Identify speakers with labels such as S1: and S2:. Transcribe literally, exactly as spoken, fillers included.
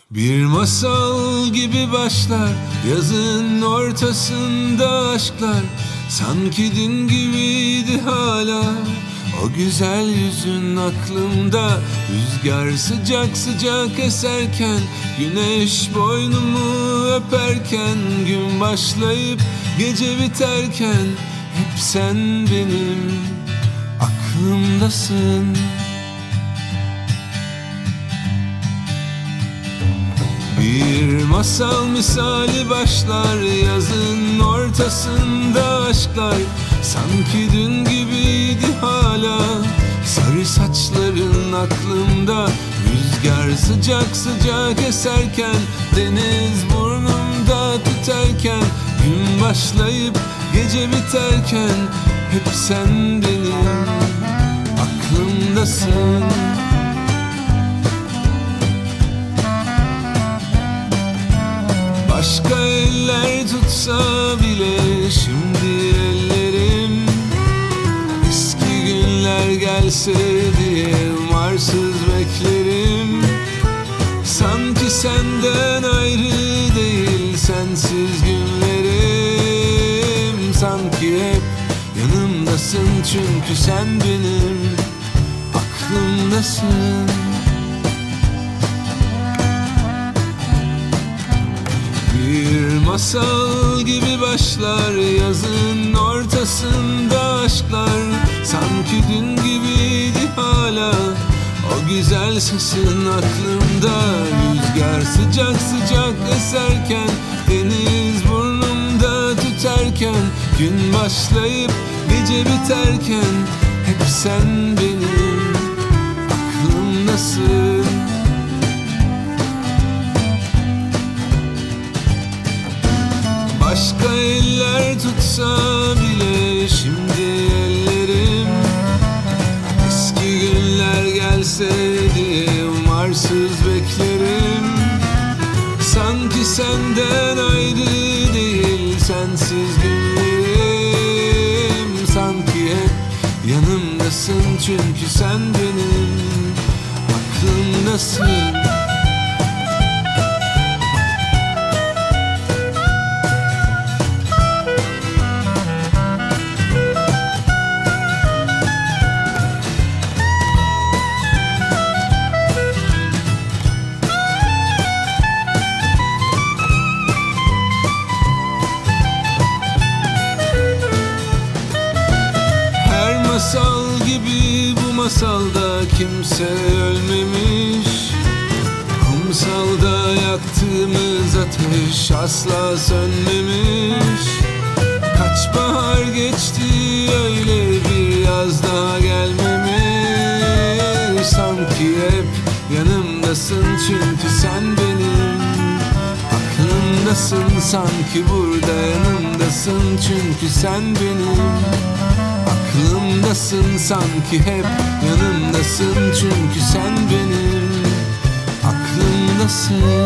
S1: Bir masal gibi başlar yazın ortasında aşklar. Sanki dün gibiydi hala o güzel yüzün aklımda. Rüzgar sıcak sıcak eserken, güneş boynumu öperken, gün başlayıp gece biterken hep sen benim aklımdasın. Bir masal misali başlar yazın ortasında aşklar. Sanki dün gibiydi hala sarı saçların aklımda. Rüzgar sıcak sıcak eserken, deniz burnumda tüterken, gün başlayıp gece biterken hep sen benim aklımdasın. Başka eller tutsa bile şimdi ellerim, eski günler gelse diye umarsız beklerim. Sanki senden ayrı değil sensiz günlerim. Sanki hep yanımdasın çünkü sen benim aklımdasın. Bir masal gibi başlar yazın ortasında aşklar. Sanki dün gibiydi hala o güzel sesin aklımda. Rüzgar sıcak sıcak eserken, deniz burnumda tüterken, gün başlayıp gece biterken hep sen benim aklımdasın. Başka eller tutsa bile şimdi ellerim, eski günler gelse diye umarsız beklerim. Sanki senden ayrı değil sensiz günlerim. Sanki hep yanımdasın çünkü sen benim aklımdasın. Masal gibi bu masalda kimse ölmemiş. Kumsalda yaktığımız ateş asla sönmemiş. Kaç bahar geçti öyle bir yaz daha gelmemiş. Sanki hep yanımdasın çünkü sen benim aklımdasın. Sanki burada yanımdasın çünkü sen benim aklımdasın. Sanki hep yanımdasın çünkü sen benim aklımdasın.